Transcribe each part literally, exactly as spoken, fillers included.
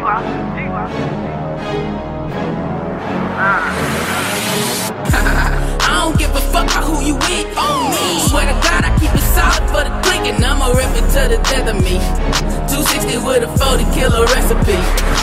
I don't give a fuck about who you with on me. Swear to God, I keep it solid for the click, and I'ma rip it to the death of me. two sixty with a forty kilo recipe.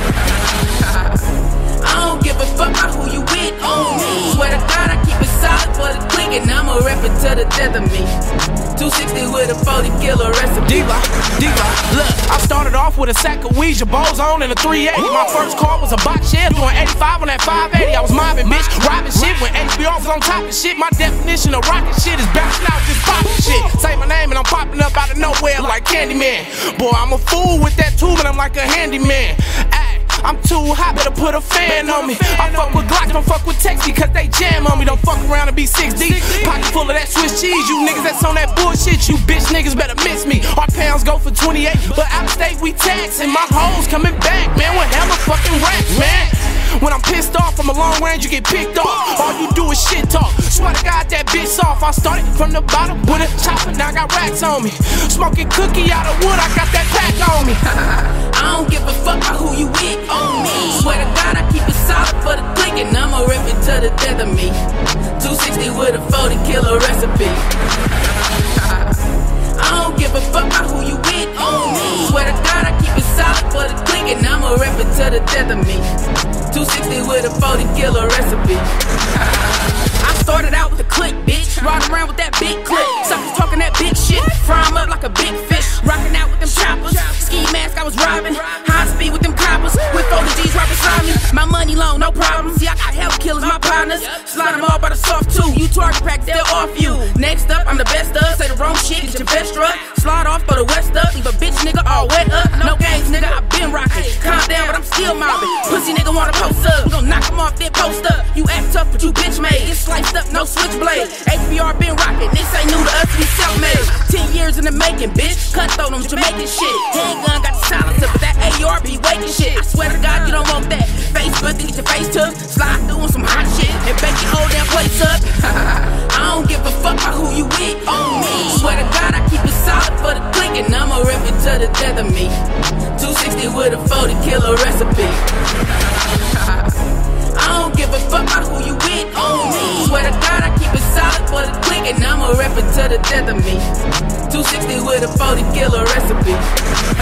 I don't give a fuck about who you with on me. Swear to God, I keep it solid for the click, and I'ma rip it to the death of me. two sixty with a forty kilo recipe. Diva, diva, look, I started off with a sack of Ouija balls on and a three eighty. My first car was a box shed, doing eighty-five on that five eighty. I was mobbing, bitch, robbing shit when H B R was on top of shit. My definition of rockin' shit is bouncing out just popping shit. Say my name and I'm popping up out of nowhere like Candyman. Boy, I'm a fool with that tube and I'm like a handyman. Ay, I'm too hot, better put a fan on me. I fuck with Glocks, don't fuck with Texie, cause they jam on me. Don't fuck around and be six deep. Pocket full of that Swiss cheese. You niggas that's on that bullshit, you bitch niggas better miss me. Our pounds go for twenty-eight, but out of state we taxin'. My hoes coming back, man, with hella fucking racks, man. When I'm pissed off from a long range, you get picked off. All you do is shit talk. Swear to God, that bitch soft. I started from the bottom with a chopper, now I got racks on me. Smoking cookie out of wood, I got that pack on me. I don't give a fuck about who you with on me. Swear to God, I keep it solid for the click, and I'ma rip it to the death of me. two sixty with a forty kilo recipe. I don't give a fuck about who you with on me. Swear to God, I keep it solid for the click, and I'ma rip it to the death of me. two sixty with a forty kilo recipe. I started out with a click, bitch. Riding around with that big clip. Suckers talking that big shit. Fry 'em up like a big fish. Rocking out with them choppers. Ski mask, I was robbing. High speed with them coppers. With forty G's right beside me. My money long, no problem. See, I got hell killers, my partners. Slide them all by the soft too. You target practice, they'll off you. Next up, I'm the best of. Say the wrong shit, get your best drug. Slide off for the west up. Leave a bitch nigga all wet up. No games, nigga, I been rocking. Calm down, but I'm still mobbing. Pussy nigga wanna post up. We gon' knock him off, then post up. You act tough, but you bitch made. It's sliced up, no switchblade. H B R been rocking. This ain't new to us, we self-made. Ten years in the making, bitch. Cutthroat them Jamaican shit. Handgun got the silencer, but that A R be waking shit. I swear to God, you don't want that. Facebook, then get your face took. Slide through on some hot shit and bake your whole damn place up. I don't give a fuck about who you with on me. Swear to God, I keep it solid for the click, and I'ma rip it to the death of me. two sixty with a forty kilo recipe. I don't give a fuck about who you with on me. Swear to God, I keep it solid for the click, and I'ma rip it to the death of me. two sixty with a forty kilo recipe.